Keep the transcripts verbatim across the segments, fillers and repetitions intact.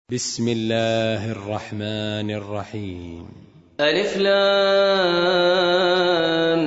بسم الله الرحمن الرحيم. ألف لام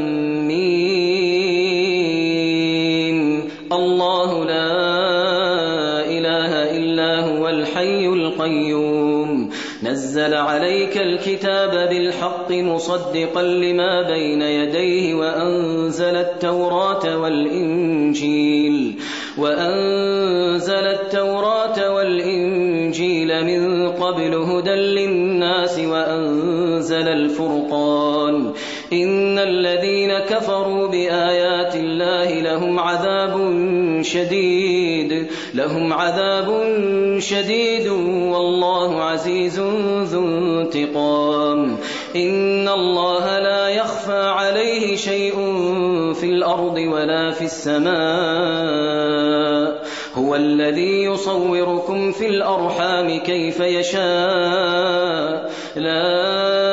ميم. الله لا إله إلا هو الحي القيوم نزل عليك الكتاب بالحق مصدقا لما بين يديه وأنزل التوراة والإنجيل وأنزل التوراة والإنجيل من قبل هدى للناس وأنزل الفرقان إن الذين كفروا بآيات الله لهم عذاب شديد لهم عذاب شديد والله عزيز ذو انتقام. إن الله لا يخفى عليه شيء في الأرض ولا في السماء هو الذي يصوركم في الأرحام كيف يشاء لا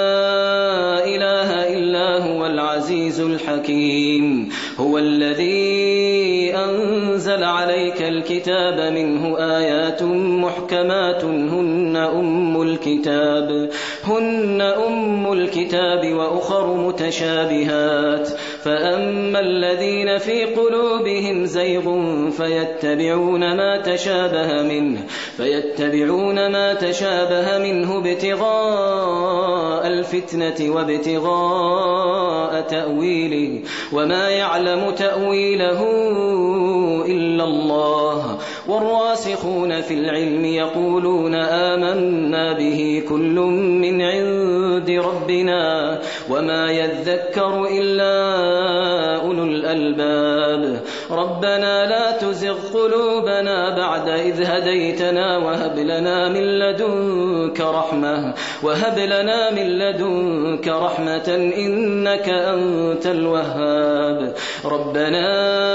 إله إلا هو العزيز الحكيم. هو الذي أنزل عليك الكتاب منه آيات محكمات هن أم الكتاب هن أم الكتاب وأخر متشابهات فأما الذين في قلوبهم زيغ فيتبعون ما تشابه منه فيتبعون ما تشابه منه ابتغاء الفتنة وابتغاء تأويله وما يعلم تأويله إلا الله والراسخون في العلم يقولون آمنا به كل من عند ربنا وما يذكر إلا أولو الألباب. ربنا لا تزغ قلوبنا بعد إذ هديتنا وهب لنا من لدنك رحمة وهب لنا من لدنك رحمة إنك أنت الوهاب. ربنا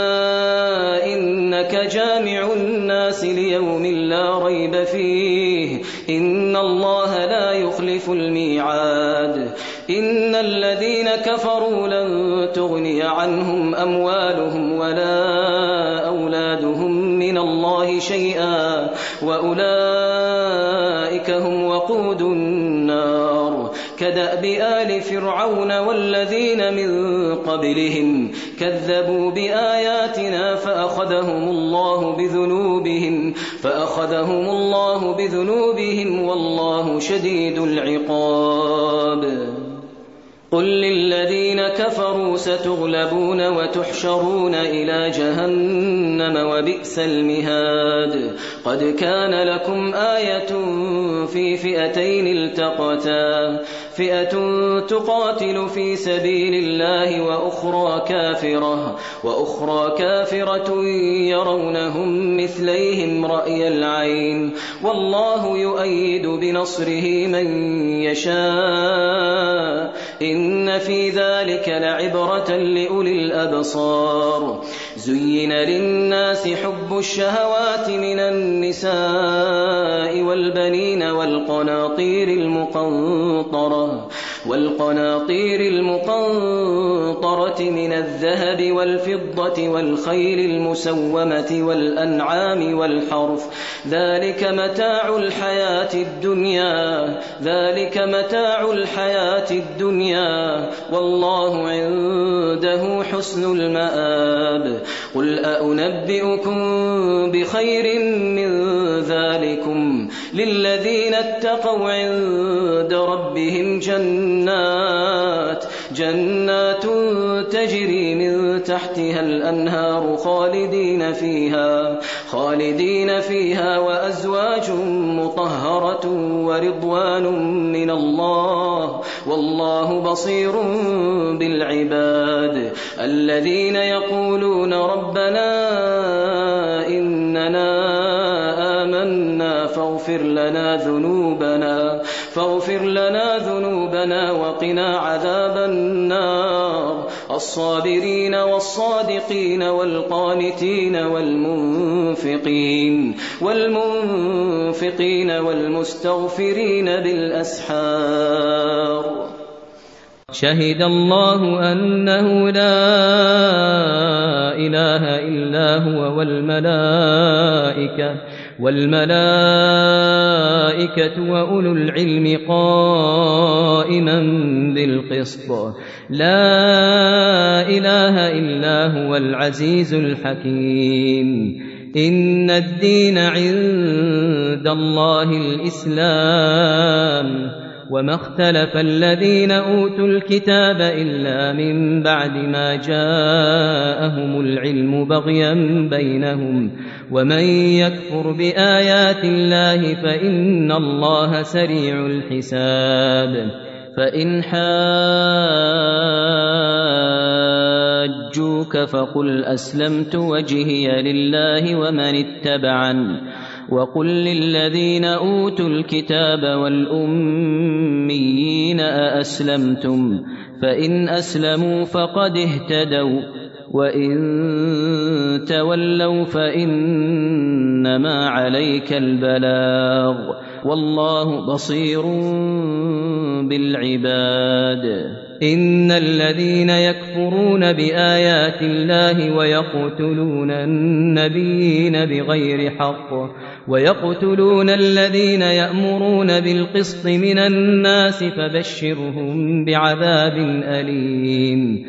إنك جامع الناس ليوم لا ريب فيه إن الله لا يخلف الميعاد. إن الذين كفروا لن تغني عنهم أموالهم ولا أولادهم من الله شيئا وأولئك هم وقود النار. كدأب آل فرعون والذين من قبلهم كذبوا بآياتنا فأخذهم الله بذنوبهم فأخذهم الله بذنوبهم والله شديد العقاب. قل للذين كفروا ستغلبون وتحشرون إلى جهنم وبئس المهاد. قد كان لكم آية في فئتين التقتا فئة تقاتل في سبيل الله وأخرى كافرة وأخرى كافرة يرونهم مثليهم رأي العين والله يؤيد بنصره من يشاء إن في ذلك لعبرة لأولي الأبصار. زين للناس حب الشهوات من النساء والبنين والقناطير المقنطرة والقناطير المقنطرة من الذهب والفضة والخيل المسومة والأنعام والحرث ذلك متاع الحياة الدنيا ذلك متاع الحياة الدنيا والله عنده حسن المآب. قل أأنبئكم بخير من ذلكم للذين اتقوا عند ربهم جنات جنات تجري من تحتها الأنهار خالدين فيها خالدين فيها وأزواج مطهرة ورضوان من الله والله بصير بالعباد. الذين يقولون ربنا إننا آمنا فاغفر لنا ذنوبنا فاغفر لنا ذنوبنا وقنا عذاب النار. الصابرين والصادقين والقانتين والمنفقين والمنفقين والمستغفرين بالأسحار. شهد الله أنه لا إله إلا هو والملائكة والملائكة والملائكة وأولو العلم قائما بالقسط لا إله إلا هو العزيز الحكيم إن الدين عند الله الإسلام وما اختلف الذين أوتوا الكتاب إلا من بعد ما جاءهم العلم بغيا بينهم ومن يكفر بآيات الله فإن الله سريع الحساب فإن حاجوك فقل أسلمت وجهي لله ومن اتبعني وقل للذين أوتوا الكتاب والأميين أأسلمتم فإن أسلموا فقد اهتدوا وإن تولوا فإنما عليك البلاغ والله بصير بالعباد إن الذين يكفرون بآيات الله ويقتلون النبيين بغير حق ويقتلون الذين يأمرون بالقسط من الناس فبشرهم بعذاب أليم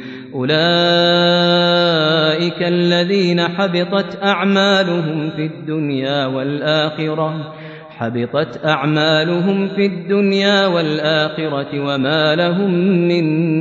أولئك الذين حبطت أعمالهم في الدنيا والآخرة حبطت أعمالهم في الدنيا والآخرة وما لهم من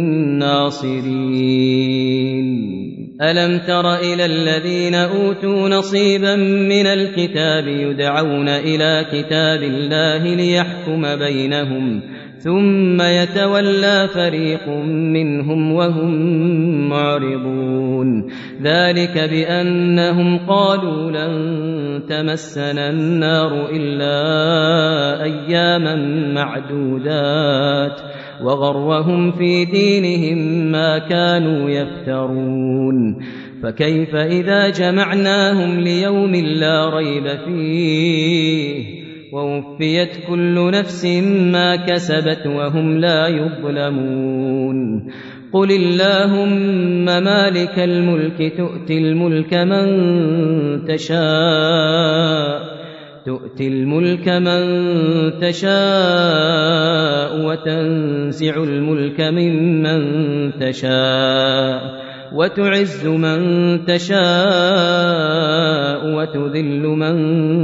ناصرين ألم تر إلى الذين أوتوا نصيبا من الكتاب يدعون إلى كتاب الله ليحكم بينهم ثم يتولى فريق منهم وهم معرضون ذلك بأنهم قالوا لن تمسنا النار إلا أياما معدودات وغرهم في دينهم ما كانوا يفترون فكيف إذا جمعناهم ليوم لا ريب فيه ووفيت كل نفس ما كسبت وهم لا يظلمون قل اللهم مالك الملك تؤتي الملك من تشاء تؤتي الملك من تشاء وتنزع الملك ممن تشاء وتعز من تشاء وتذل من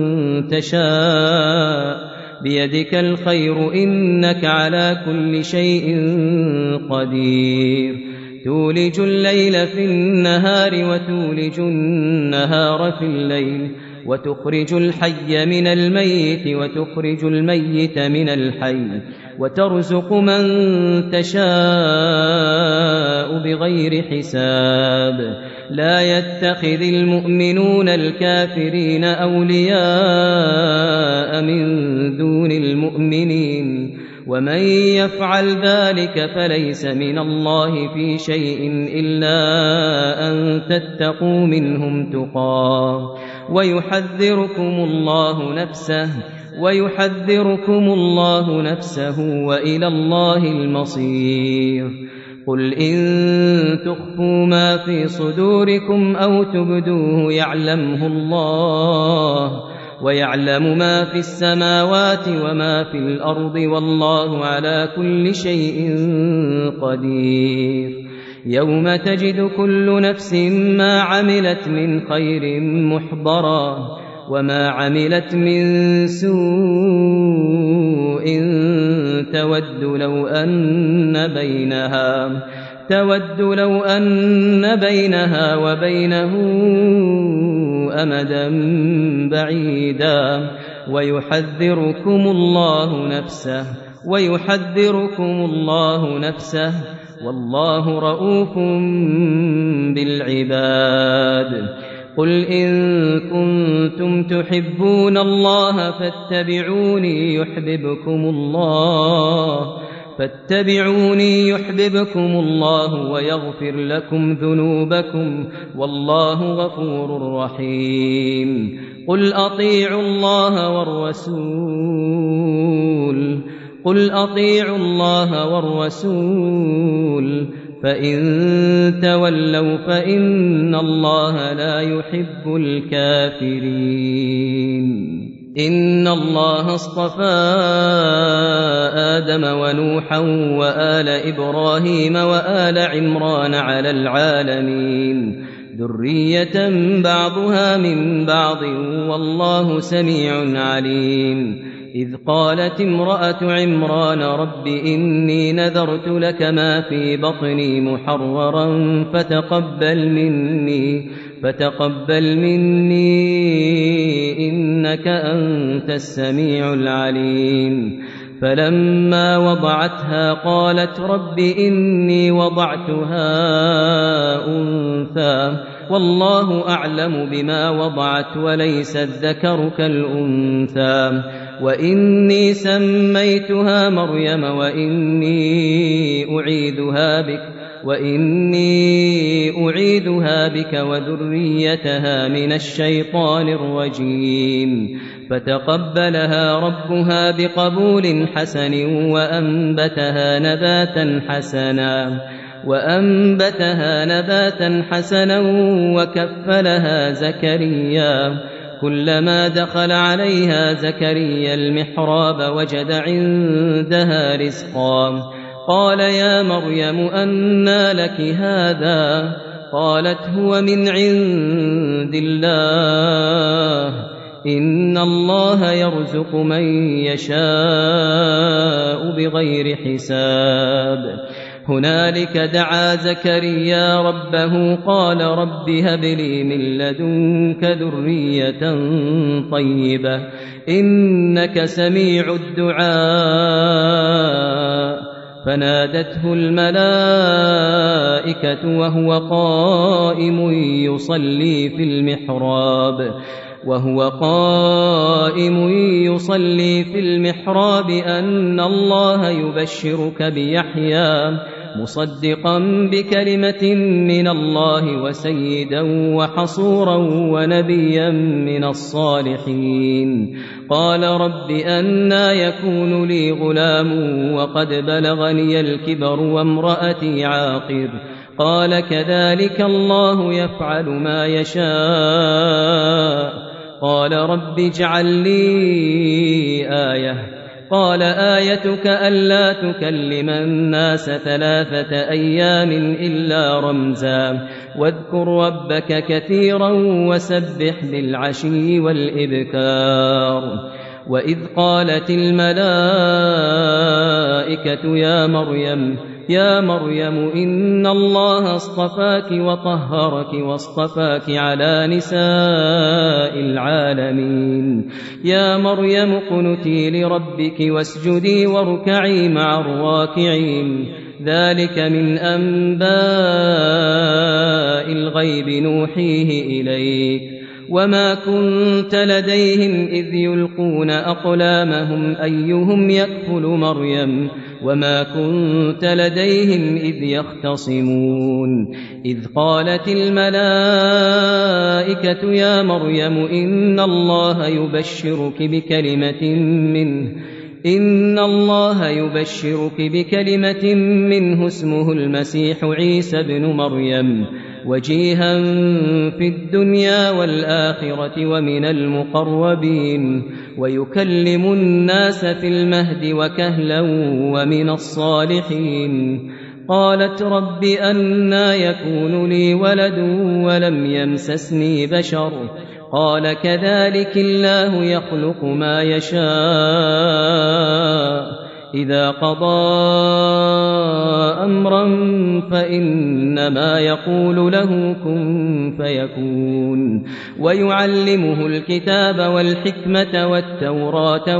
تشاء بيدك الخير إنك على كل شيء قدير تولج الليل في النهار وتولج النهار في الليل وتخرج الحي من الميت وتخرج الميت من الحي وترزق من تشاء بغير حساب لا يتخذ المؤمنون الكافرين أولياء من دون المؤمنين ومن يفعل ذلك فليس من الله في شيء إلا أن تتقوا منهم تقاه ويحذركم الله نفسه ويحذركم الله نفسه وإلى الله المصير قل إن تخفوا ما في صدوركم أو تبدوه يعلمه الله ويعلم ما في السماوات وما في الأرض والله على كل شيء قدير يوم تجد كل نفس ما عملت من خير محضرا وما عملت من سوء تود لو أن بينها تود لو أن بينها وبينه أمدا بعيدا ويحذركم الله نفسه ويحذركم الله نفسه والله رؤوف بالعباد قل إن كنتم تحبون الله فاتبعوني يحببكم الله فاتبعوني يحببكم الله ويغفر لكم ذنوبكم والله غفور رحيم قل أطيعوا الله والرسول قل أطيعوا الله والرسول فإن تولوا فإن الله لا يحب الكافرين إن الله اصطفى آدم ونوحا وآل إبراهيم وآل عمران على العالمين ذرية بعضها من بعض والله سميع عليم. إذ قالت امرأة عمران رب إني نذرت لك ما في بطني محررا فتقبل مني فتقبل مني إنك أنت السميع العليم. فلما وضعتها قالت رب إني وضعتها أنثى والله أعلم بما وضعت وليس الذكر كالأنثى وإني سميتها مريم وإني أعيذها بك وإني أعيذها بك وذريتها من الشيطان الرجيم. فتقبلها ربها بقبول حسن وأنبتها نباتا حسنا وأنبتها نباتا حسنا وكفلها زكريا. كلما دخل عليها زكريا المحراب وجد عندها رزقا قال يا مريم أنى لك هذا قالت هو من عند الله إن الله يرزق من يشاء بغير حساب. هنالك دعا زكريا ربه قال رب هب لي من لدنك ذرية طيبة إنك سميع الدعاء. فنادته الملائكة وهو قائم يصلي في المحراب وهو قائم يصلي في المحراب أن الله يبشرك بيحيى مصدقا بكلمة من الله وسيدا وحصورا ونبيا من الصالحين. قال رب أنى يكون لي غلام وقد بلغني الكبر وامرأتي عاقر قال كذلك الله يفعل ما يشاء. قال رب اجعل لي آية قال آيتك ألا تكلم الناس ثلاثة أيام إلا رمزا واذكر ربك كثيرا وسبح بالعشي والإبكار. وإذ قالت الملائكة يا مريم يا مريم إن الله اصطفاك وطهرك واصطفاك على نساء العالمين. يا مريم اقنتي لربك واسجدي واركعي مع الراكعين. ذلك من أنباء الغيب نوحيه إليك وما كنت لديهم إذ يلقون أقلامهم أيهم يكفل مريم وما كنت لديهم إذ يختصمون. إذ قالت الملائكة يا مريم إن الله يبشرك بكلمة منه إن الله يبشرك بكلمة منه اسمه المسيح عيسى بن مريم وجيها في الدنيا والآخرة ومن المقربين ويكلم الناس في المهد وكهلا ومن الصالحين. قالت رب أنى يكون لي ولد ولم يمسسني بشر قال كذلك الله يخلق ما يشاء إذا قضى أمرا فإنما يقول له كن فيكون. ويعلمه الكتاب والحكمة والتوراة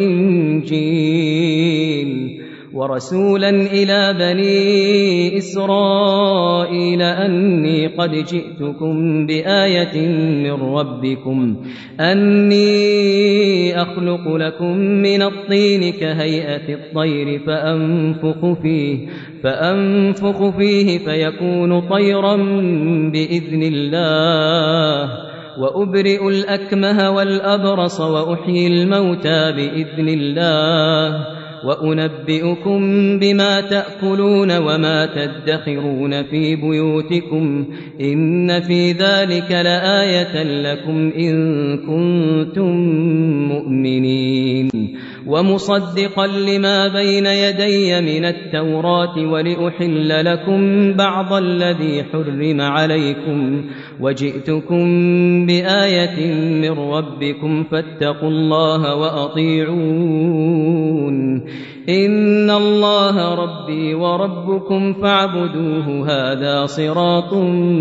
والإنجيل ورسولا إلى بني إسرائيل أني قد جئتكم بآية من ربكم أني أخلق لكم من الطين كهيئة الطير فأنفخ فيه فأنفخ فيه فيكون طيرا بإذن الله وأبرئ الأكمه والأبرص وأحيي الموتى بإذن الله وأنبئكم بما تأكلون وما تدخرون في بيوتكم إن في ذلك لآية لكم إن كنتم مؤمنين ومصدقا لما بين يدي من التوراة ولأحل لكم بعض الذي حرم عليكم وجئتكم بآية من ربكم فاتقوا الله وأطيعون إن الله ربي وربكم فاعبدوه هذا صراط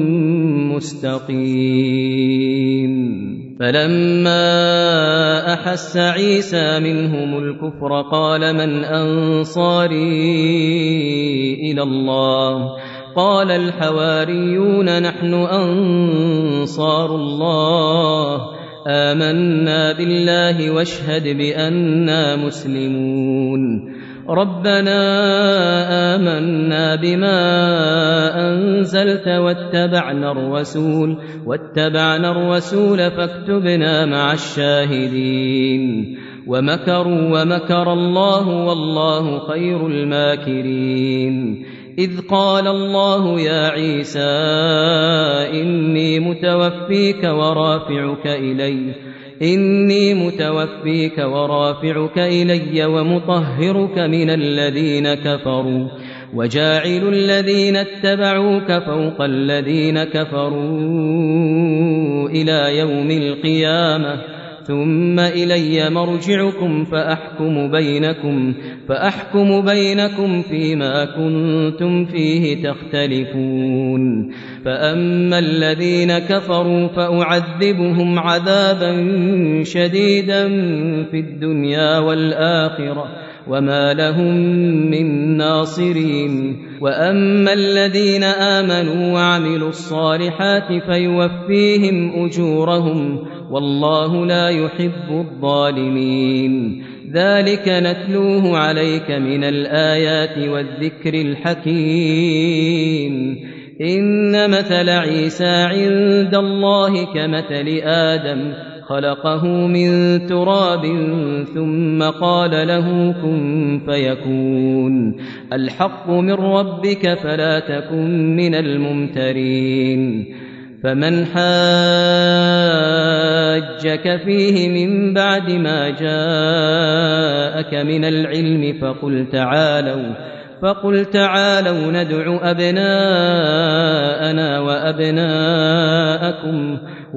مستقيم فلما أحس عيسى منهم الكفر قال من أنصاري إلى الله قال الحواريون نحن أنصار الله آمنا بالله واشهد بأننا مسلمون ربنا آمنا بما أنزلت واتبعنا الرسول واتبعنا الرسول فاكتبنا مع الشاهدين ومكروا ومكر الله والله خير الماكرين إذ قال الله يا عيسى إني متوفيك ورافعك إلي إني متوفيك ورافعك إلي ومطهرك من الذين كفروا وجاعل الذين اتبعوك فوق الذين كفروا إلى يوم القيامة ثم إلي مرجعكم فأحكم بينكم فأحكم بينكم فيما كنتم فيه تختلفون فأما الذين كفروا فأعذبهم عذابا شديدا في الدنيا والآخرة وما لهم من ناصرين وأما الذين آمنوا وعملوا الصالحات فيوفيهم أجورهم والله لا يحب الظالمين ذلك نتلوه عليك من الآيات والذكر الحكيم إن مثل عيسى عند الله كمثل آدم خلقه من تراب ثم قال له كن فيكون الحق من ربك فلا تكن من الممترين فمن حاجك فيه من بعد ما جاءك من العلم فقل تعالوا فقل تعالوا ندع أبناءنا وأبناءكم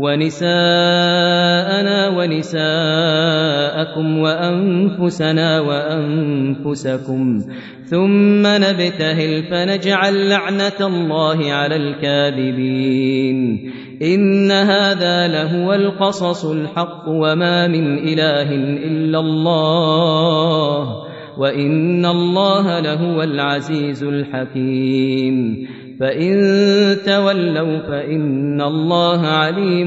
ونساءنا ونساءكم وأنفسنا وأنفسكم ثم نبتهل فنجعل لعنة الله على الكاذبين إن هذا لهو القصص الحق وما من إله إلا الله وإن الله لهو العزيز الحكيم فإن تولوا فإن الله عليم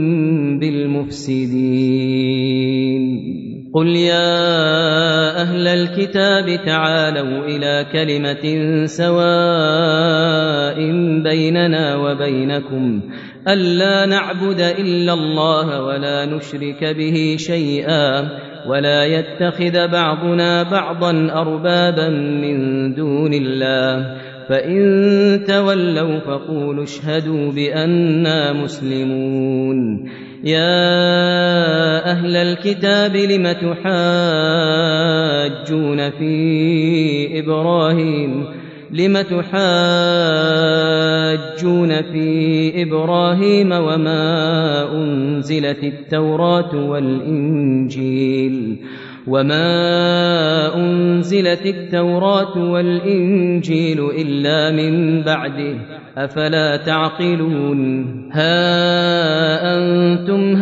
بالمفسدين قل يا أهل الكتاب تعالوا إلى كلمة سواء بيننا وبينكم ألا نعبد إلا الله ولا نشرك به شيئا ولا يتخذ بعضنا بعضا أربابا من دون الله فإن تولوا فقولوا اشهدوا بأننا مسلمون يا أهل الكتاب لم تحاجون في إبراهيم لم تحاجون في إبراهيم وما أنزلت التوراة والإنجيل وما أنزلت التوراة والإنجيل إلا من بعده أفلا تعقلون ها أنتم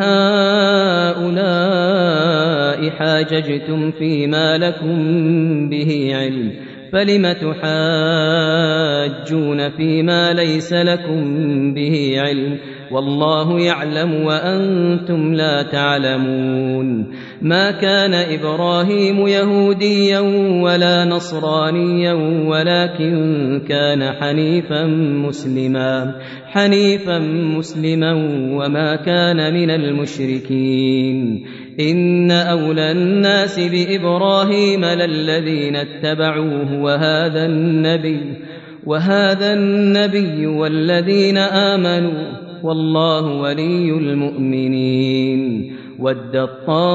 هؤلاء حاججتم فيما لكم به علم فلم تحاجون فيما ليس لكم به علم والله يعلم وأنتم لا تعلمون ما كان إبراهيم يهوديا ولا نصرانيا ولكن كان حنيفا مسلما حنيفا مسلما وما كان من المشركين إن أولى الناس بإبراهيم للذين اتبعوه وهذا النبي وهذا النبي والذين آمنوا والله ولي المؤمنين ودت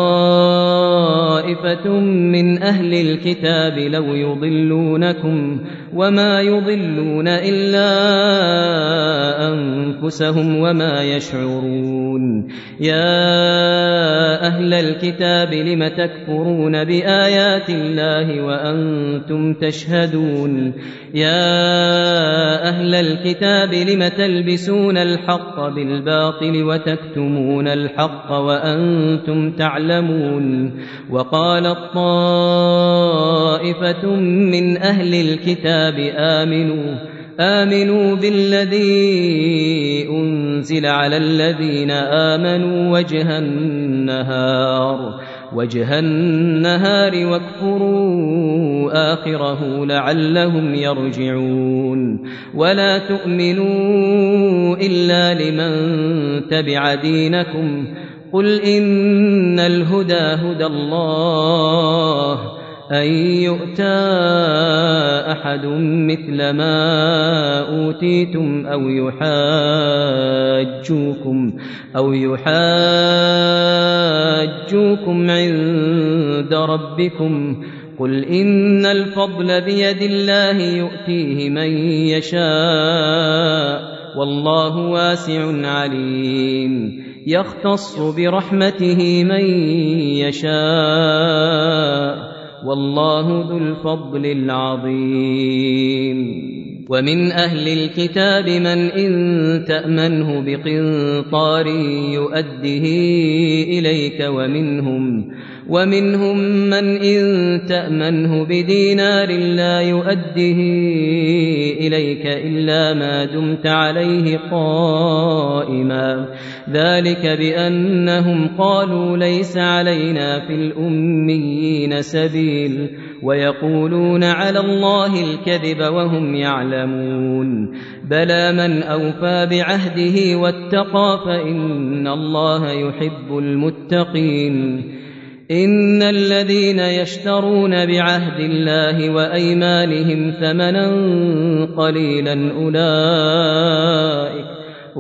طائفة من أهل الكتاب لو يضلونكم وما يضلون إلا أنفسهم وما يشعرون يا أهل الكتاب لم تكفرون بآيات الله وأنتم تشهدون يا أهل الكتاب لم تلبسون الحق بالباطل وتكتمون الحق وأنتم تعلمون وقالت طائفة من أهل الكتاب آمنوا آمنوا بالذي أنزل على الذين آمنوا وجه النهار وجه النهار واكفروا آخره لعلهم يرجعون ولا تؤمنوا إلا لمن تبع دينكم قل إن الهدى هدى الله أن يؤتى أحد مثل ما أوتيتم أو يحاجوكم أو يحاجوكم عند ربكم قل إن الفضل بيد الله يؤتيه من يشاء والله واسع عليم يختص برحمته من يشاء والله ذو الفضل العظيم ومن أهل الكتاب من إن تأمنه بقنطار يؤده إليك ومنهم ومنهم من إن تأمنه بدينار لا يؤده إليك إلا ما دمت عليه قائما ذلك بأنهم قالوا ليس علينا في الأميين سبيل ويقولون على الله الكذب وهم يعلمون بلى من أوفى بعهده واتقى فإن الله يحب المتقين إن الذين يشترون بعهد الله وأيمانهم ثمنا قليلا أولئك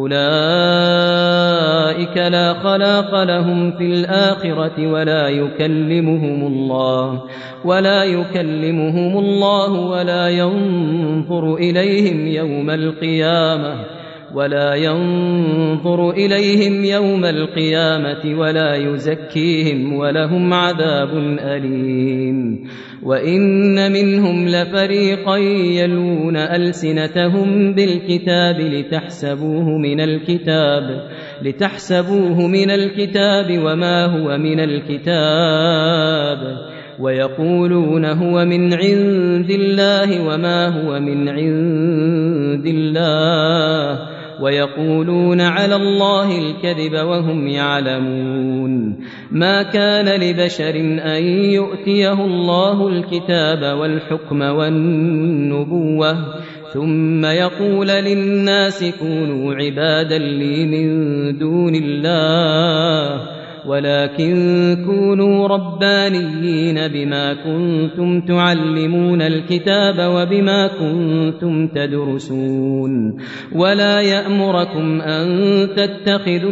أولئك لا خلاق لهم في الآخرة ولا يكلمهم الله ولا يكلمهم الله ولا ينظر إليهم يوم القيامة ولا ينظر إليهم يوم القيامة ولا يزكيهم ولهم عذاب أليم وإن منهم لفريقا يلون ألسنتهم بالكتاب لتحسبوه من الكتاب لتحسبوه من الكتاب وما هو من الكتاب ويقولون هو من عند الله وما هو من عند الله ويقولون على الله الكذب وهم يعلمون ما كان لبشر أن يؤتيه الله الكتاب والحكم والنبوة ثم يقول للناس كونوا عبادا لي من دون الله ولكن كونوا ربانيين بما كنتم تعلمون الكتاب وبما كنتم تدرسون ولا يأمركم أن تتخذوا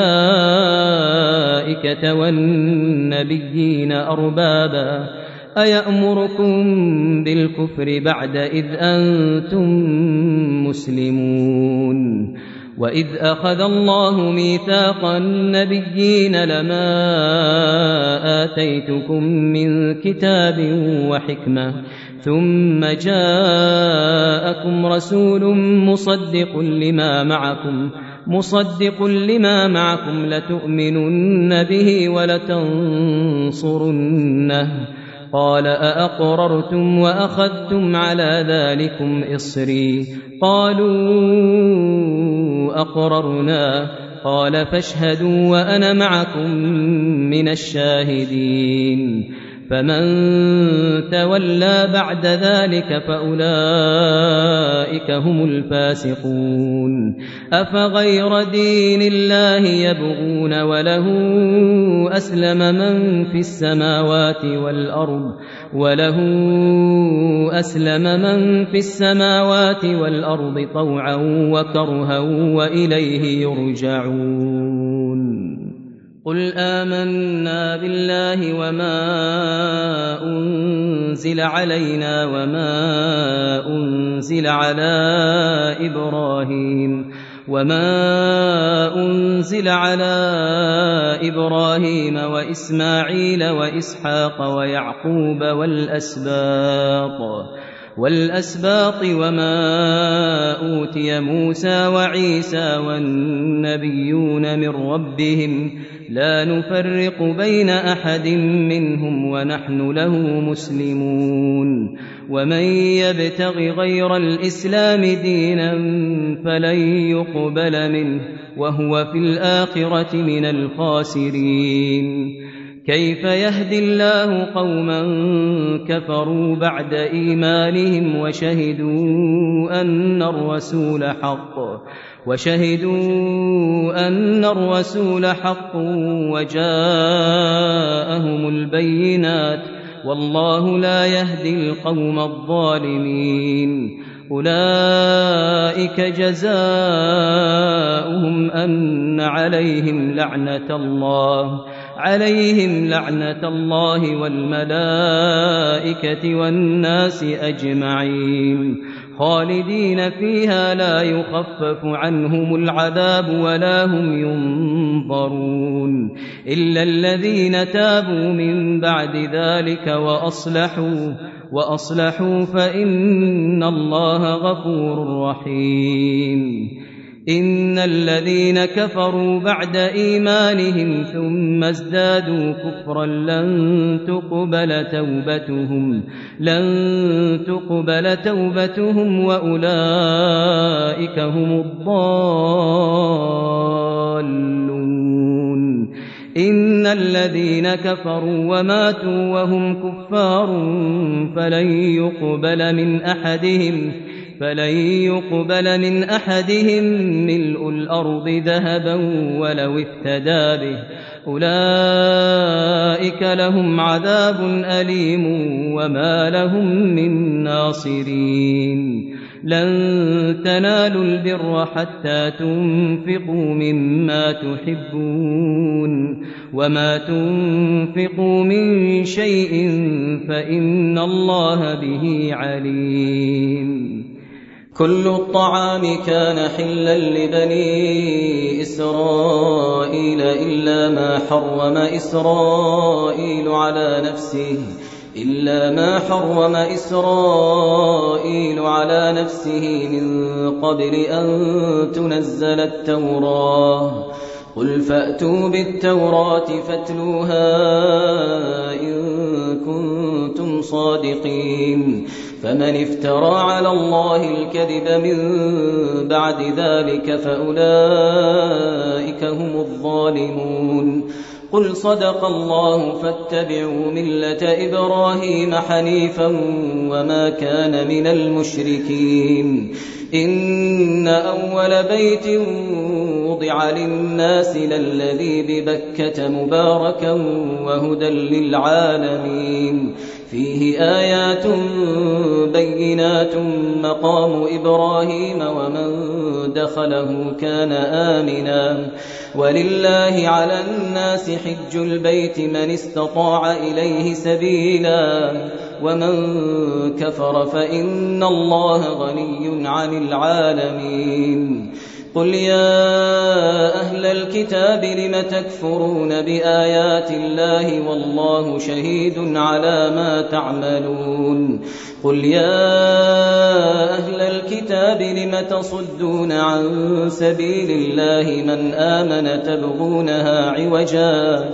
الملائكة والنبيين أربابا أيأمركم بالكفر بعد إذ أنتم مسلمون وإذ أخذ الله ميثاق النبيين لما آتيتكم من كتاب وحكمة ثم جاءكم رسول مصدق لما معكم مصدق لما معكم لتؤمنن به ولتنصرنه قال أأقررتم وأخذتم على ذلكم إصري قالوا أقررنا قال فاشهدوا وأنا معكم من الشاهدين فمن تولى بعد ذلك فأولئك هم الفاسقون أفغير دين الله يبغون وله أسلم من في السماوات والأرض وله أسلم من في السماوات والأرض طوعا وكرها وإليه يرجعون قل آمنا بالله وما أنزل علينا وما أنزل على إبراهيم وما أنزل على إبراهيم وإسماعيل وإسحاق ويعقوب والأسباط والأسباط وما أوتي موسى وعيسى والنبيون من ربهم لا نفرق بين أحد منهم ونحن له مسلمون ومن يبتغ غير الإسلام دينا فلن يقبل منه وهو في الآخرة من الخاسرين كيف يهدي الله قوما كفروا بعد إيمانهم وشهدوا أن الرسول حق وشهدوا أن الرسول حق وجاءهم البينات والله لا يهدي القوم الظالمين أولئك جزاؤهم أن عليهم لعنة الله عليهم لعنة الله والملائكة والناس أجمعين خالدين فيها لا يخفف عنهم العذاب ولا هم ينظرون إلا الذين تابوا من بعد ذلك وأصلحوا وأصلحوا فإن الله غفور رحيم إن الذين كفروا بعد إيمانهم ثم ازدادوا كفرا لن تقبل توبتهم لن تقبل توبتهم وأولئك هم الضالون إن الذين كفروا وماتوا وهم كفار فلن يقبل من أحدهم فلن يقبل من أحدهم ملء الأرض ذهبا ولو افتدى به أولئك لهم عذاب أليم وما لهم من ناصرين لن تنالوا البر حتى تنفقوا مما تحبون وما تنفقوا من شيء فإن الله به عليم كل الطعام كان حلا لبني إسرائيل إلا ما حرم إسرائيل على نفسه إلا ما حرم إسرائيل على نفسه من قبل أن تنزل التوراة قل فأتوا بالتوراة فاتلوها إن كنتم صادقين فمن افترى على الله الكذب من بعد ذلك فأولئك هم الظالمون قل صدق الله فاتبعوا ملة إبراهيم حنيفا وما كان من المشركين إن أول بيت وضع للناس للذي ببكة مباركا وهدى للعالمين فيه آيات بينات مقام إبراهيم ومن دخله كان آمنا ولله على الناس حج البيت من استطاع إليه سبيلا ومن كفر فإن الله غني عن العالمين قل يا أهل الكتاب لم تكفرون بآيات الله والله شهيد على ما تعملون قل يا أهل الكتاب لم تصدون عن سبيل الله من آمن تبغونها عوجا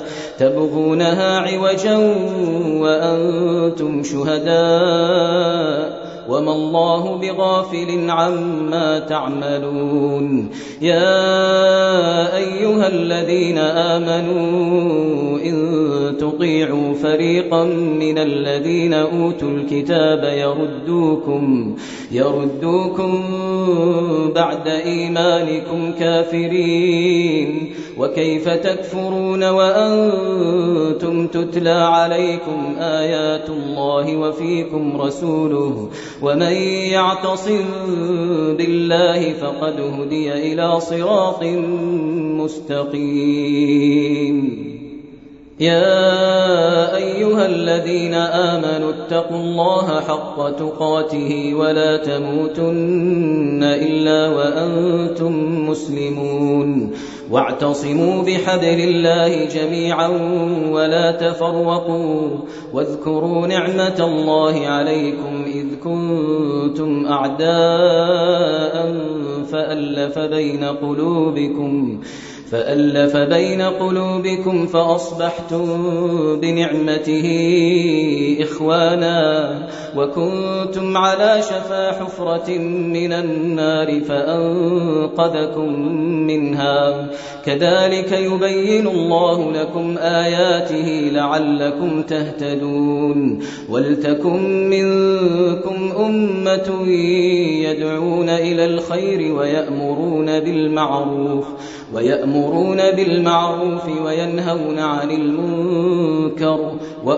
تبغونها عوجا وأنتم شهداء وما وما الله بغافل عما تعملون يا أيها الذين آمنوا إن تطيعوا فريقا من الذين أوتوا الكتاب يردوكم يردوكم بعد إيمانكم كافرين وكيف تكفرون وأنتم تتلى عليكم آيات الله وفيكم رسوله ومن يعتصم بالله فقد هدي إلى صراط مستقيم يا أيها الذين آمنوا اتقوا الله حق تقاته ولا تموتن إلا وأنتم مسلمون واعتصموا بحبل الله جميعا ولا تفرقوا واذكروا نعمة الله عليكم إذ كنتم أعداء فألف بين قلوبكم فألف بين قلوبكم فأصبحتم بنعمته إخوانا وكنتم على شفا حفرة من النار فأنقذكم منها كذلك يبين الله لكم آياته لعلكم تهتدون ولتكن منكم أمة يدعون إلى الخير ويأمرون بالمعروف ويأمرون بالمعروف وينهون عن المنكر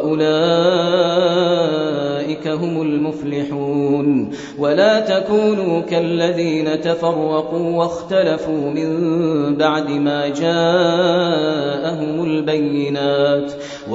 وأولئك هم المفلحون ولا تكونوا كالذين تفرقوا واختلفوا من بعد ما جاءهم البينات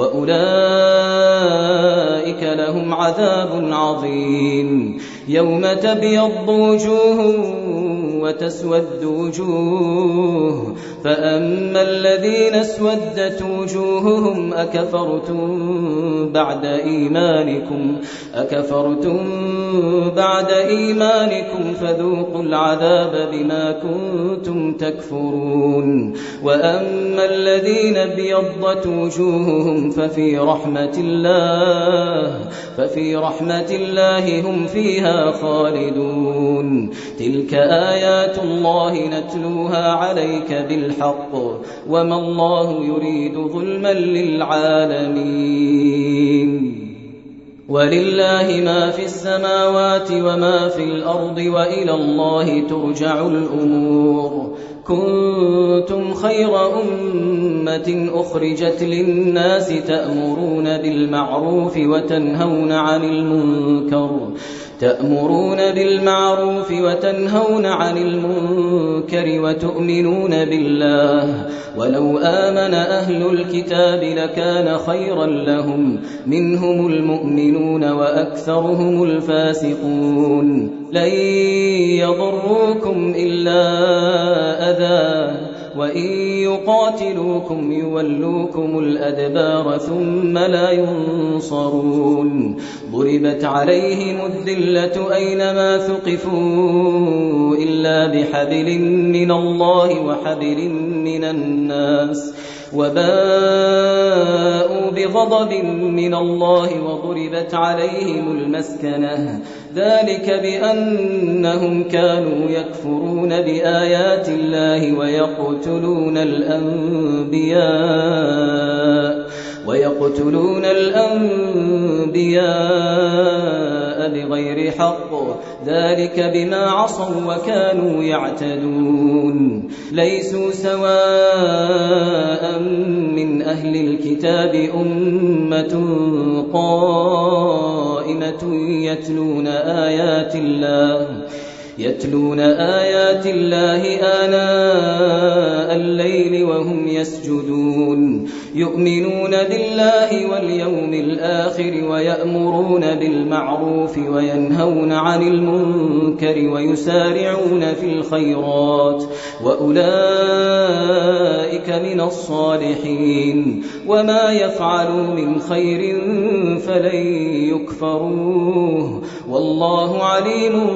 وأولئك لهم عذاب عظيم يوم تبيض وجوه وتسود وجوه فأما الذين اسودت وجوههم أكفرتم بعد إيمانكم أكفرتم بعد إيمانكم فذوقوا العذاب بما كنتم تكفرون وأما الذين ابيضت وجوههم ففي رحمة الله ففي رحمة الله هم فيها خالدون تلك آيات الله نتلوها عليك بالحق وما الله يريد ظلما للعالمين ولله ما في السماوات وما في الأرض وإلى الله ترجع الأمور كنتم خير أمة أخرجت للناس تأمرون بالمعروف وتنهون عن المنكر تأمرون بالمعروف وتنهون عن المنكر وتؤمنون بالله ولو آمن أهل الكتاب لكان خيرا لهم منهم المؤمنون وأكثرهم الفاسقون لن يضروكم إلا أذى وإن يقاتلوكم يولوكم الأدبار ثم لا ينصرون ضربت عليهم الذلة أينما ثقفوا إلا بحبل من الله وحبل من الناس وباءوا بغضب من الله وضربت عليهم المسكنة ذلك بأنهم كانوا يكفرون بآيات الله ويقتلون الأنبياء ويقتلون الأنبياء بغير حق ذلك بما عصوا وكانوا يعتدون ليسوا سواء من أهل الكتاب أمة قائمة يتلون آيات الله يتلون آيات الله آناء الليل وهم يسجدون يؤمنون بالله واليوم الآخر ويأمرون بالمعروف وينهون عن المنكر ويسارعون في الخيرات وأولئك من الصالحين وما يفعلوا من خير فلن يكفروه والله عليم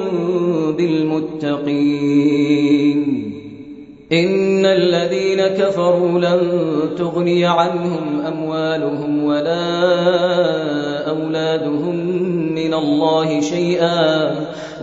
بالمتقين إن الذين كفروا لن تغني عنهم أموالهم ولا أولادهم من من الله شيئا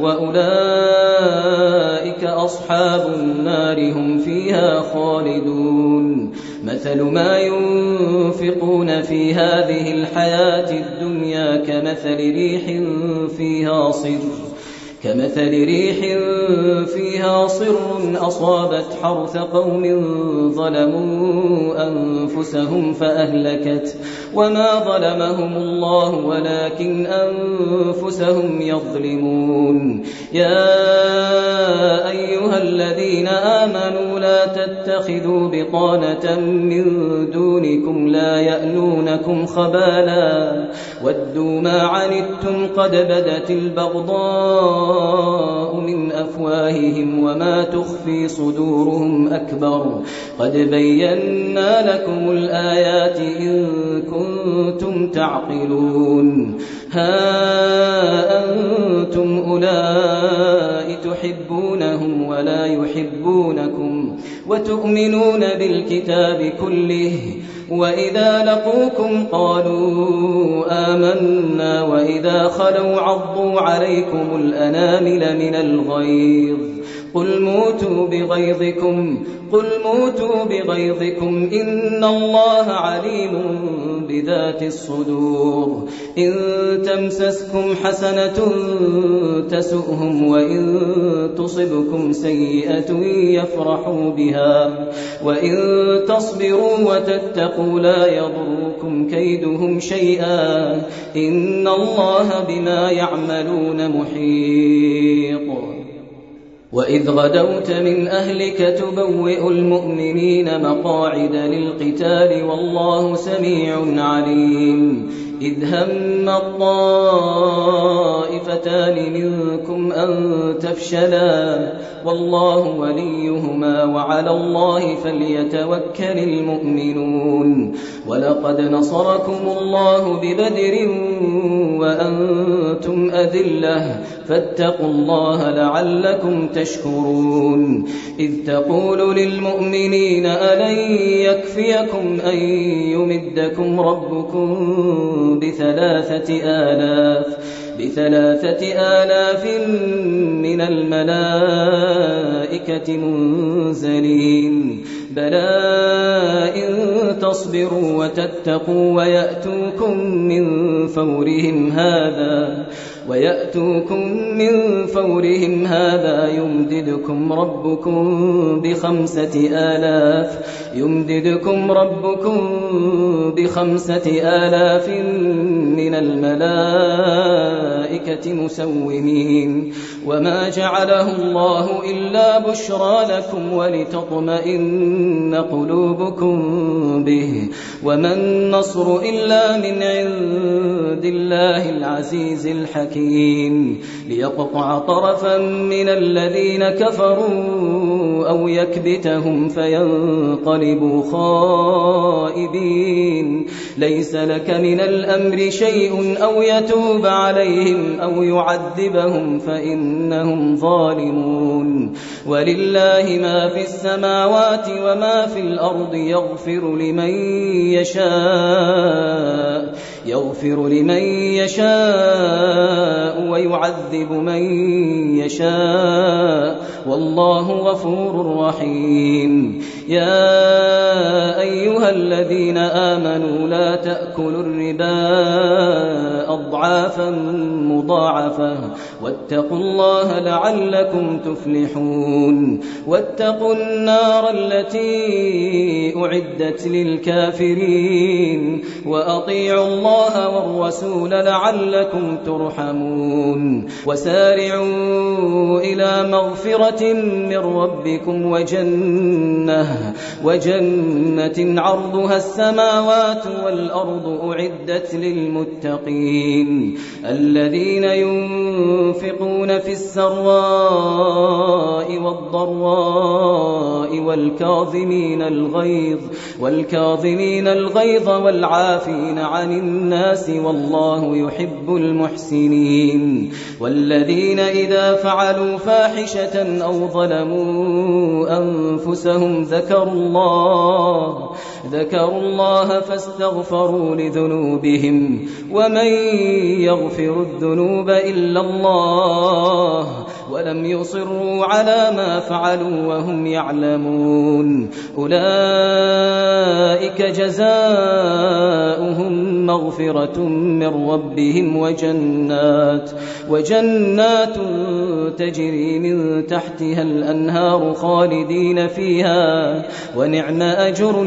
وأولئك أصحاب النار هم فيها خالدون مثل ما ينفقون في هذه الحياة الدنيا كمثل ريح فيها صر كمثل ريح فيها صر أصابت حرث قوم ظلموا أنفسهم فأهلكت وما ظلمهم الله ولكن أنفسهم يظلمون يا أيها الذين آمنوا لا تتخذوا بطانة من دونكم لا يألونكم خبالا ودوا ما عنتم قد بدت البغضاء من أفواههم وما تخفي صدورهم أكبر قد بينا لكم الآيات إن كنتم تعقلون ها أنتم أولئك تحبونهم ولا يحبونكم وتؤمنون بالكتاب كله وإذا لقوكم قالوا آمنا وإذا خلوا عضوا عليكم الأنامل من الغيظ قل موتوا بغيظكم قل موتوا بغيظكم إن الله عليم بذات الصدور إن تمسسكم حسنة تسؤهم وإن تصبكم سيئة يفرحوا بها وإن تصبروا وتتقوا لا يضركم كيدهم شيئا إن الله بما يعملون محيط وإذ غدوت من أهلك تبوئ المؤمنين مقاعد للقتال والله سميع عليم إذ هم الطائفتان منكم أن تفشلا والله وليهما وعلى الله فليتوكل المؤمنون ولقد نصركم الله ببدر وأنتم أذلة فاتقوا الله لعلكم تشكرون إذ تقول للمؤمنين ألن يكفيكم أن يمدكم ربكم بثلاثة آلاف بثلاثة آلاف من الملائكة منزلين بلى إن تصبروا وتتقوا ويأتوكم من فورهم هذا ويأتوكم من فورهم هذا يمددكم ربكم بخمسة آلاف يمددكم ربكم بخمسة آلاف من الملائكة مسومين وما جعله الله إلا بشرى لكم ولتطمئن قلوبكم به وما النصر إلا من عند الله العزيز الحكيم ليقطع طرفا من الذين كفروا أو يكبتهم فينقلبوا خائبين ليس لك من الأمر شيء أو يتوب عليهم أو يعذبهم فإنهم ظالمون ولله ما في السماوات وما في الأرض يغفر لمن يشاء يغفر لمن يشاء ويعذب من يشاء والله غفور رحيم يا أيها الذين آمنوا لا تأكلوا الربا أضعافا مضاعفة واتقوا الله لعلكم تفلحون واتقوا النار التي أعدت للكافرين وأطيعوا الله والرسول لعلكم ترحمون وسارعوا إلى مغفرة من ربكم وجنة وجنة عرضها السماوات والأرض أعدت للمتقين الذين ينفقون في السراء والضراء والكاظمين الغيظ والكاظمين الغيظ والعافين عن الناس والله يحب المحسنين والذين إذا فعلوا فاحشة أو ظلموا أنفسهم ذكروا الله ذكروا الله فاستغفروا لذنوبهم ومن يغفر الذنوب إلا الله ولم يصروا على ما فعلوا وهم يعلمون أولئك جزاؤهم مغفرة من ربهم وجنات وجنات تجري من تحتها الأنهار خالدين فيها ونعم أجر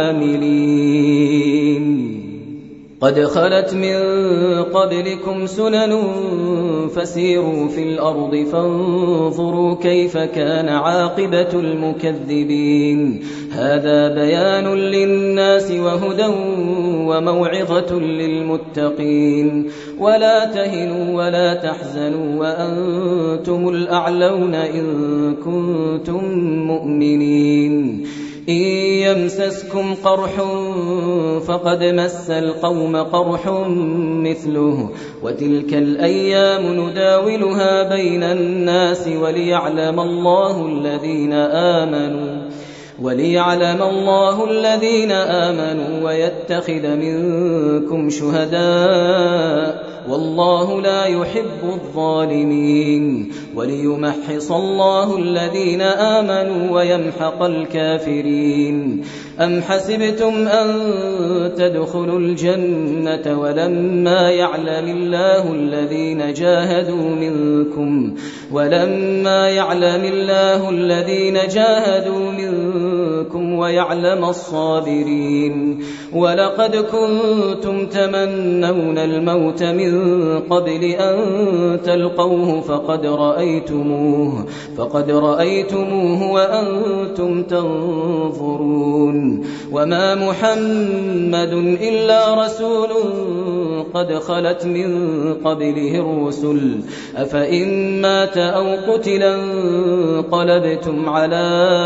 العاملين قد خلت من قبلكم سنن فسيروا في الأرض فانظروا كيف كان عاقبة المكذبين هذا بيان للناس وهدى وموعظة للمتقين ولا تهنوا ولا تحزنوا وأنتم الأعلون إن كنتم مؤمنين إن يمسسكم قرح فقد مس القوم قرح مثله وتلك الأيام نداولها بين الناس وليعلم الله الذين آمنوا وليعلم الله الذين آمنوا ويتخذ منكم شهداء والله لا يحب الظالمين وليمحص الله الذين آمنوا ويمحق الكافرين أم حسبتم أن تدخلوا الجنة ولما يعلم الله الذين جاهدوا منكم ولما يعلم الله الذين جاهدوا منكم ويعلم الصابرين ولقد كنتم تمنون الموت من قبل أن تلقوه فقد رأيتموه فقد رأيتموه وأنتم تنظرون وما محمد إلا رسول قد خلت من قبله الرسل أفإن مات أو قتلا انقلبتم على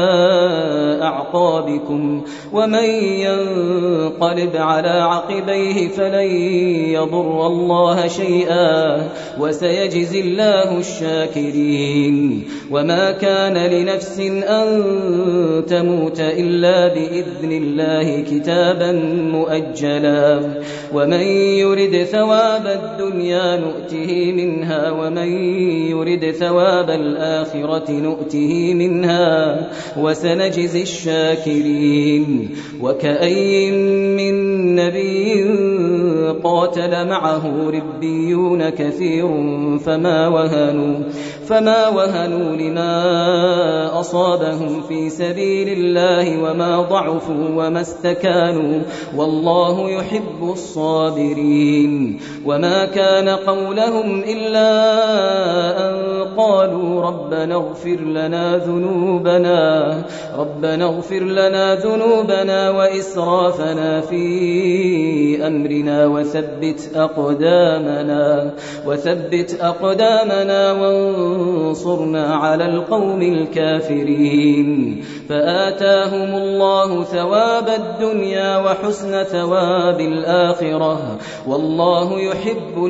أعقابكم ومن ينقلب على عقبيه فلن يضر الله شيئا وسيجزي الله الشاكرين وما كان لنفس أن تموت إلا بإذن الله كتابا مؤجلا ومن يرد ثواب الدنيا نؤته منها ومن يرد ثواب الآخرة نؤته منها وسنجزي الشاكرين وكأي من نبي قاتل معه ربيون كثير فما وهنوا فما وهنوا لما أصابهم في سبيل الله وما ضعفوا وما استكانوا والله يحب الصابرين وما كان قولهم إلا أن قالوا ربنا اغفر لنا ذنوبنا ربنا اغفر لنا ذنوبنا وإسرافنا في أمرنا وثبت أقدامنا وثبت أقدامنا وانصرنا على القوم الكافرين فآتاهم الله ثواب الدنيا وحسن ثواب الآخرة والله يحب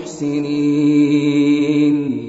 المحسنين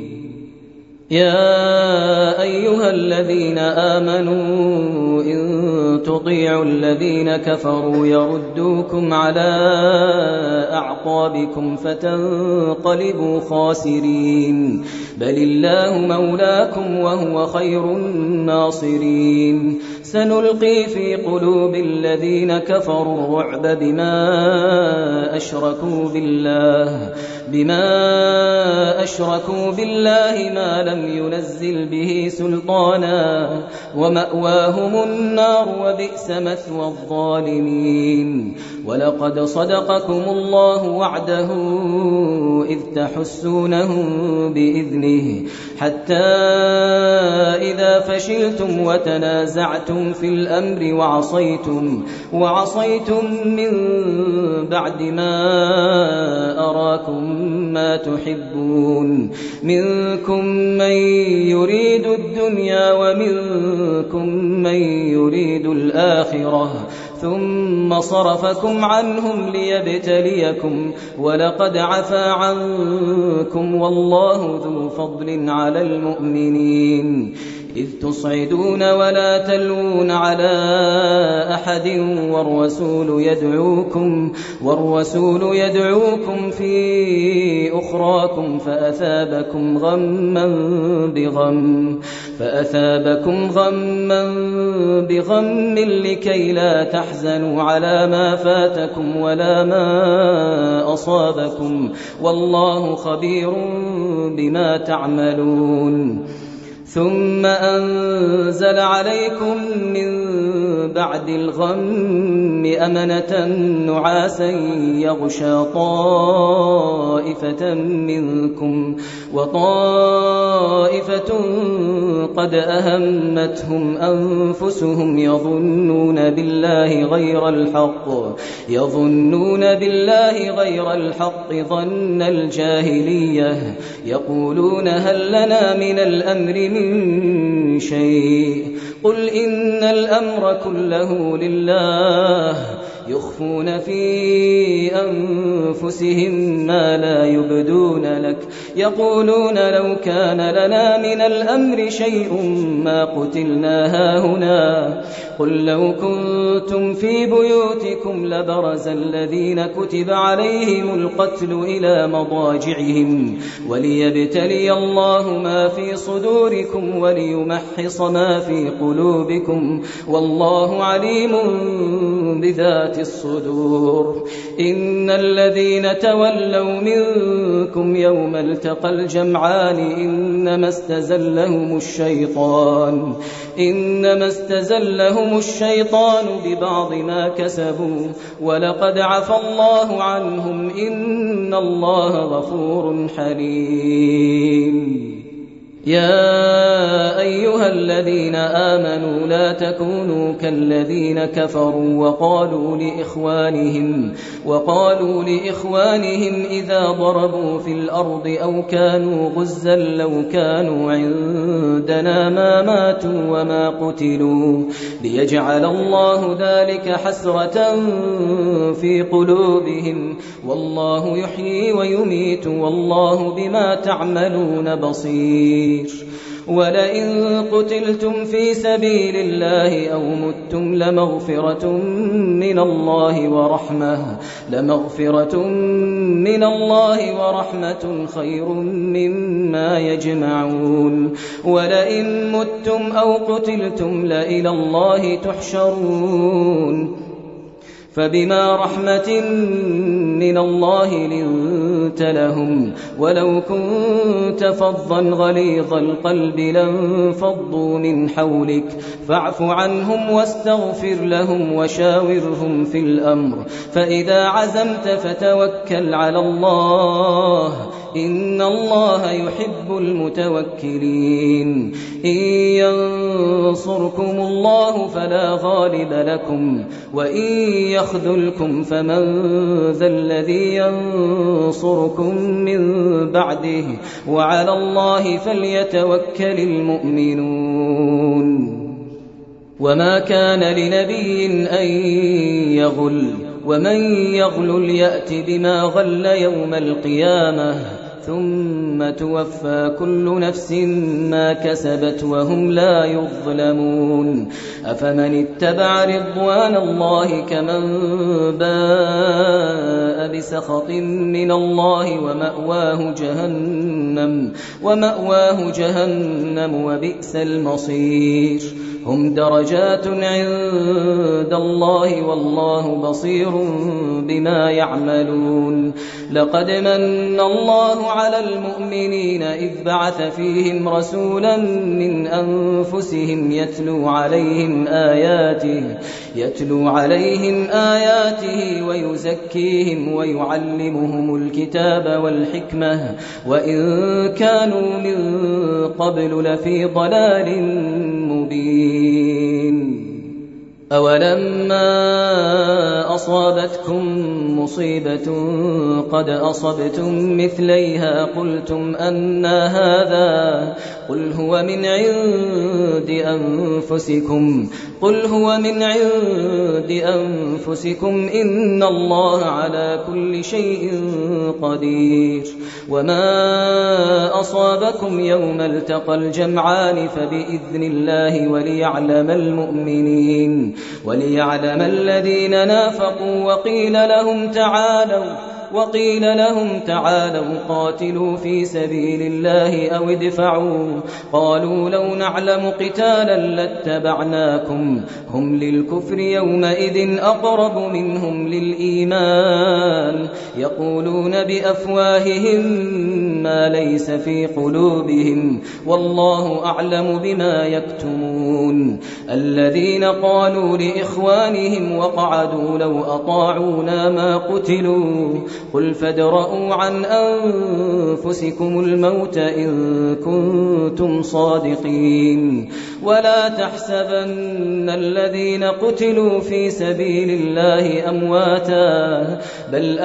يا أيها الذين آمنوا إن تطيعوا الذين كفروا يردوكم على أعقابكم فتنقلبوا خاسرين بل الله مولاكم وهو خير الناصرين سنلقي في قلوب الذين كفروا الرعب بما أشركوا بالله بما أشركوا بالله ما لم ينزل به سلطانا ومأواهم النار وبئس مثوى الظالمين ولقد صدقكم الله وعده إذ تحسونهم بإذنه حتى إذا فشلتم وتنازعتم في الأمر وعصيتم وعصيتم من بعد ما أراكم ما تحبون منكم من يريد الدنيا ومنكم من يريد الآخرة ثم صرفكم عنهم ليبتليكم ولقد عفا عنكم والله ذو فضل على المؤمنين إذ تصعدون ولا تلوون على أحد والرسول يدعوكم, والرسول يدعوكم في أخراكم فأثابكم غما بغم, فأثابكم غما بغم لكي لا تحزنوا على ما فاتكم ولا ما أصابكم والله خبير بما تعملون. ثم أنزل عليكم من بعد الغم أمنة نعاسا يغشى طائفة منكم وطائفة قد أهمتهم أنفسهم يظنون بالله غير الحق يظنون بالله غير الحق ظن الجاهلية يقولون هل لنا من الأمر من شيء قل إن الأمر كله لله يخفون في أنفسهم ما لا يبدون لك يقولون لو كان لنا من الأمر شيء ما قتلنا هاهنا قل لو كنتم في بيوتكم لبرز الذين كتب عليهم القتل إلى مضاجعهم وليبتلي الله ما في صدوركم وليمحص ما في قلوبكم والله عليم بذات الصدور. إن الذين تولوا منكم يوم التقى الجمعان إنما استزلهم الشيطان إنما استزلهم الشيطان ببعض ما كسبوا ولقد عفى الله عنهم إن الله غفور حليم. يا أيها الذين آمنوا لا تكونوا كالذين كفروا وقالوا لإخوانهم وقالوا لإخوانهم إذا ضربوا في الأرض أو كانوا غزا لو كانوا عندنا ما ماتوا وما قتلوا ليجعل الله ذلك حسرة في قلوبهم والله يحيي ويميت والله بما تعملون بصير. ولئن قتلتم في سبيل الله أو متم لمغفرة من الله ورحمة لمغفرة من الله ورحمة خير مما يجمعون. ولئن متم أو قتلتم لإلى الله تحشرون فبما رحمة من الله لنت لهم ولو كنت فظا غليظ القلب لانفضوا من حولك فاعف عنهم واستغفر لهم وشاورهم في الأمر فإذا عزمت فتوكل على الله إن الله يحب المتوكلين. إن ينصركم الله فلا غالب لكم وإن يخذلكم فمن ذا الذي ينصركم من بعده وعلى الله فليتوكل المؤمنون. وما كان لنبي أن يغل ومن يغلل يأت بما غل يوم القيامة ثم توفى كل نفس ما كسبت وهم لا يظلمون. أفمن اتبع رضوان الله كمن باء بسخط من الله ومأواه جهنم ومأواه جهنم وبئس المصير. هم درجات عند الله والله بصير بما يعملون. لقد من الله على المؤمنين إذ بعث فيهم رسولا من أنفسهم يتلو عليهم آياته يتلو عليهم آياته ويزكيهم ويعلمهم الكتاب والحكمة وإن كانوا من قبل لفي ضلال مبين. أولما أصابتكم مصيبة قد أصبتم مثليها قلتم أنى هذا قل هو من عند أنفسكم قل هو من عند أنفسكم إن الله على كل شيء قدير وما أصابكم يوم التقى الجمعان فبإذن الله وليعلم المؤمنين وليعلم الذين نافقوا وقيل لهم تعالوا وقيل لهم تعالوا قاتلوا في سبيل الله أو ادفعوا قالوا لو نعلم قتالا لاتبعناكم هم للكفر يومئذ أقرب منهم للإيمان يقولون بأفواههم ما ليس في قلوبهم والله أعلم بما يكتمون الذين قالوا لإخوانهم وقعدوا لو أطاعونا ما قتلوا قل فادرءوا عن أنفسكم الموت إن كنتم صادقين ولا تحسبن الذين قتلوا في سبيل الله أمواتا بل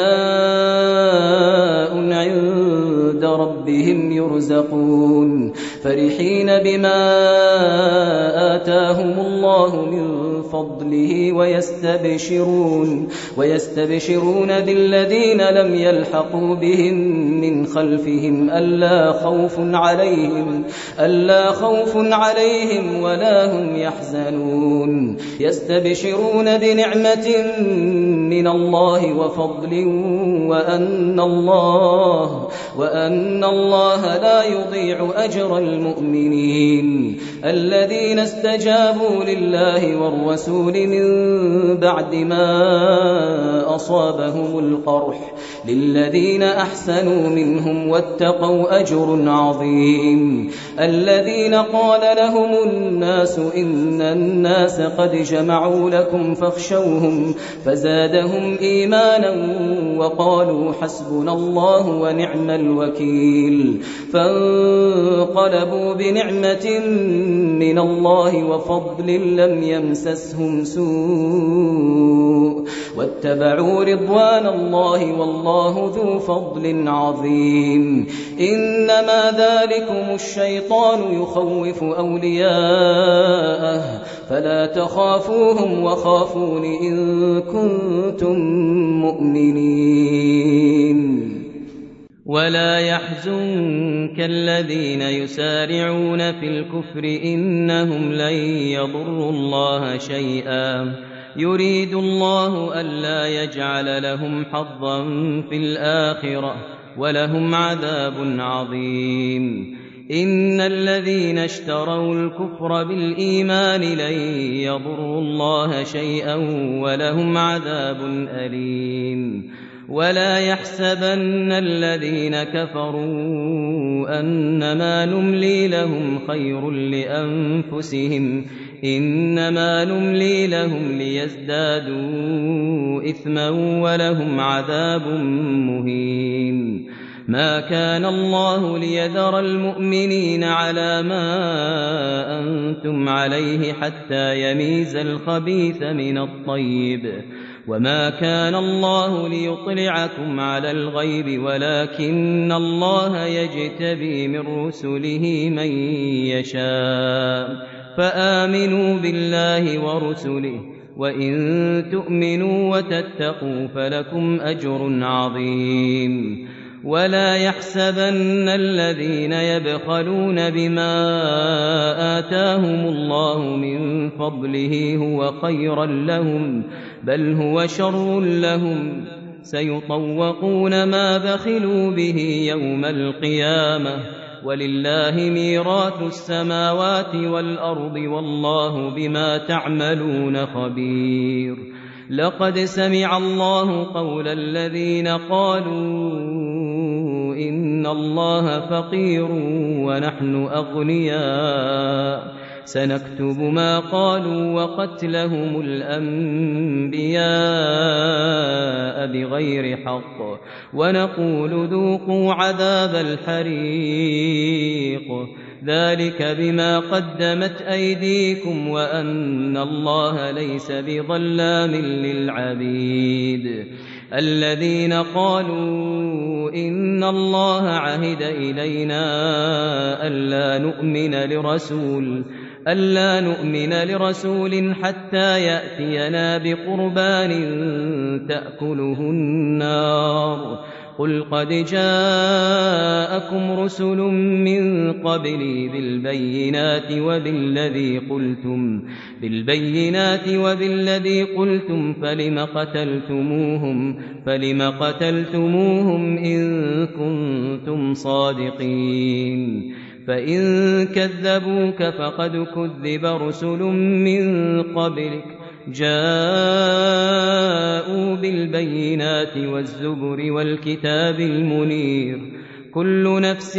أحياء عند ربهم يرزقون فرحين بما آتاهم الله من فضله ويستبشرون ويستبشرون بالذين لم يلحقوا بهم من خلفهم ألا خوف عليهم ألا خوف عليهم ولا هم يحزنون يستبشرون بنعمة من الله وفضل وأن الله وأن الله لا يضيع أجر المؤمنين الذين استجابوا لله والرسول من بعد ما أصابهم القرح للذين أحسنوا منهم واتقوا أجر عظيم الذين قال لهم الناس إن الناس قد جمعوا لكم فاخشوهم فزادهم إيمانا وقالوا حسبنا الله ونعم الوكيل فانقلبوا بنعمة من الله وفضل لم يمسسهم سوء واتبعوا رضوان الله والله ذو فضل عظيم إنما ذلكم الشيطان يخوف أولياءه فلا تخافوهم وخافون إن كنتم مؤمنين ولا يحزنك الذين يسارعون في الكفر إنهم لن يضروا الله شيئا يريد الله ألا يجعل لهم حظا في الآخرة ولهم عذاب عظيم إن الذين اشتروا الكفر بالإيمان لن يضروا الله شيئا ولهم عذاب أليم ولا يحسبن الذين كفروا أنما نملي لهم خير لأنفسهم إنما نملي لهم ليزدادوا إثما ولهم عذاب مهين ما كان الله ليذر المؤمنين على ما أنتم عليه حتى يميز الخبيث من الطيب وما كان الله ليطلعكم على الغيب ولكن الله يجتبي من رسله من يشاء فآمنوا بالله ورسله وإن تؤمنوا وتتقوا فلكم أجر عظيم ولا يحسبن الذين يبخلون بما آتاهم الله من فضله هو خيرا لهم بل هو شر لهم سيطوقون ما بخلوا به يوم القيامة ولله ميراث السماوات والأرض والله بما تعملون خبير لقد سمع الله قول الذين قالوا إن الله فقير ونحن أغنياء سنكتب ما قالوا وقتلهم الأنبياء بغير حق ونقول ذوقوا عذاب الحريق ذلك بما قدمت أيديكم وأن الله ليس بظلام للعبيد الذين قالوا إن الله عهد إلينا ألا نؤمن لرسول ألا نؤمن لرسول حتى يأتينا بقربان تأكله النار قل قد جاءكم رسل من قبلي بالبينات وبالذي قلتم بالبينات وبالذي قلتم فلم قتلتموهم فلم قتلتموهم إن كنتم صادقين فإن كذبوك فقد كذب رسل من قبلك جاءوا بالبينات والزبر والكتاب المنير كل نفس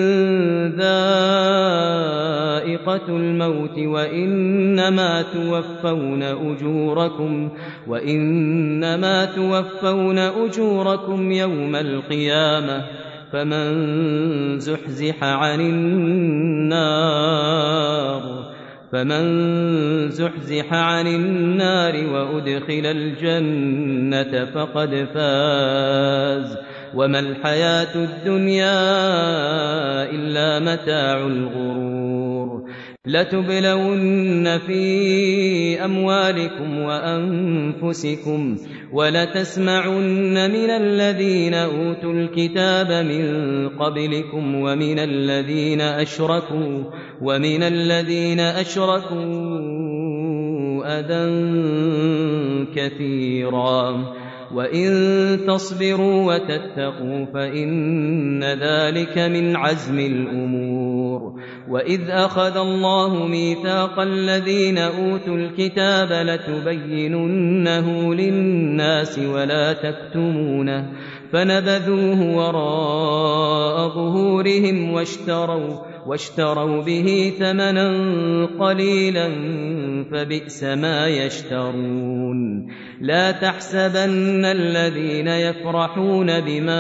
ذائقة الموت وإنما توفون أجوركم وإنما توفون أجوركم يوم القيامة فمن زحزح عن النار فمن زحزح عن النار وأدخل الجنة فقد فاز وما الحياة الدنيا إلا متاع الغرور لتبلون في أموالكم وأنفسكم ولتسمعن من الذين أوتوا الكتاب من قبلكم ومن الذين أشركوا ومن الذين أشركوا أذى كثيرا وإن تصبروا وتتقوا فإن ذلك من عزم الأمور وإذ أخذ الله ميثاق الذين أوتوا الكتاب لتبيننه للناس ولا تكتمونه فنبذوه وراء ظهورهم واشتروا واشتروا به ثمنا قليلا فبئس ما يشترون لا تحسبن الذين يفرحون بما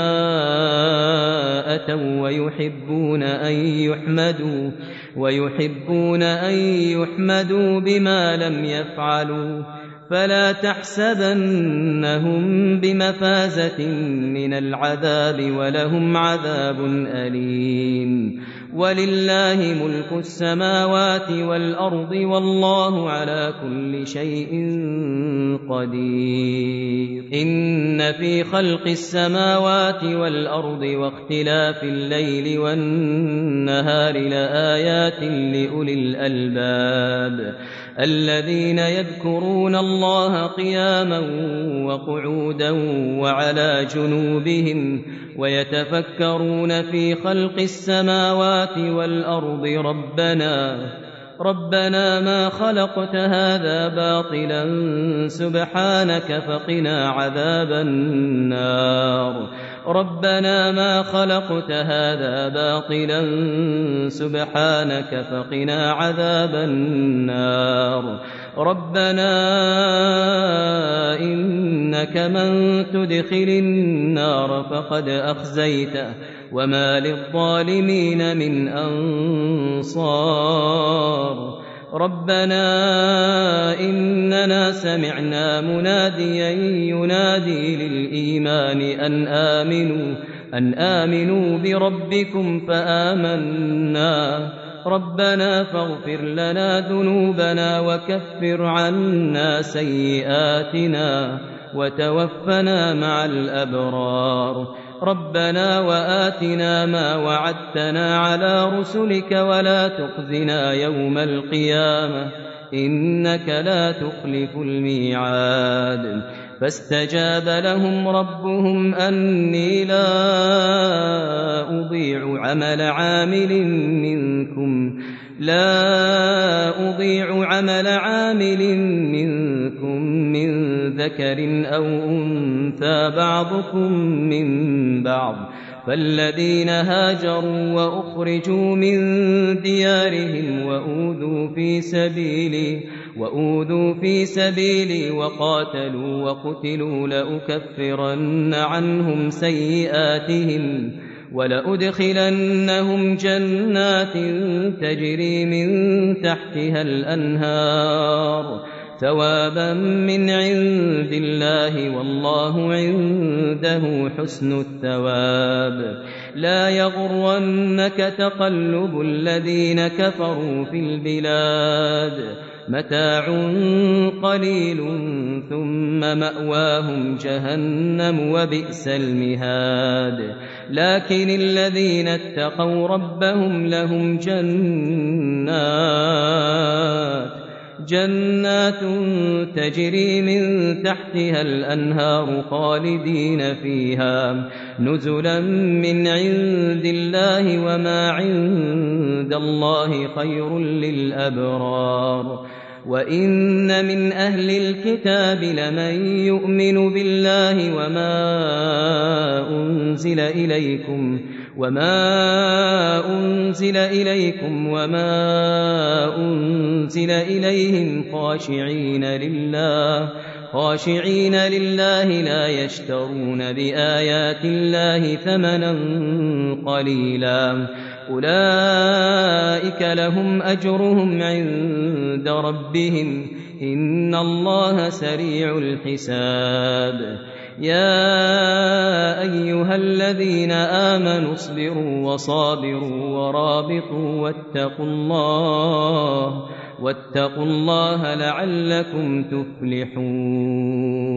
أتوا ويحبون أن يحمدوا ويحبون أن يحمدوا بما لم يفعلوا فلا تحسبنهم بمفازة من العذاب ولهم عذاب أليم ولله ملك السماوات والأرض والله على كل شيء قدير إن في خلق السماوات والأرض واختلاف الليل والنهار لآيات لأولي الألباب الذين يذكرون الله قياما وقعودا وعلى جنوبهم ويتفكرون في خلق السماوات والأرض ربنا ربنا ما خلقت هذا باطلا سبحانك فقنا عذاب النار ربنا ما خلقت هذا باطلا سبحانك فقنا عذاب النار ربنا إنك من تدخل النار فقد أخزيته وما للظالمين من أنصار ربنا إننا سمعنا مناديا ينادي للإيمان أن آمنوا أن آمنوا بربكم فآمنا ربنا فاغفر لنا ذنوبنا وكفر عنا سيئاتنا وتوفنا مع الأبرار ربنا وآتنا ما وعدتنا على رسلك ولا تخزنا يوم القيامة إنك لا تخلف الميعاد فاستجاب لهم ربهم أني لا أضيع عمل عامل منكم لا أضيع عمل عامل منكم من ذكر أو أنثى بعضكم من بعض فالذين هاجروا وأخرجوا من ديارهم وأوذوا في سبيلي وأوذوا في سبيلي وقاتلوا وقتلوا لأكفرن عنهم سيئاتهم ولأدخلنهم جنات تجري من تحتها الأنهار ثوابا من عند الله والله عنده حسن الثواب لا يغرنك تقلب الذين كفروا في البلاد متاع قليل ثم مأواهم جهنم وبئس المهاد لكن الذين اتقوا ربهم لهم جنات جنات تجري من تحتها الأنهار خالدين فيها نزلا من عند الله وما عند الله خير للأبرار وإن من أهل الكتاب لمن يؤمن بالله وما أنزل إليكم وما أنزل إليكم وما أنزل إليهم خاشعين لله خاشعين لله لا يشترون بآيات الله ثمنا قليلا أولئك لهم أجرهم عند ربهم إن الله سريع الحساب يا أيها الذين آمنوا اصبروا وصابروا ورابطوا واتقوا الله واتقوا الله لعلكم تفلحون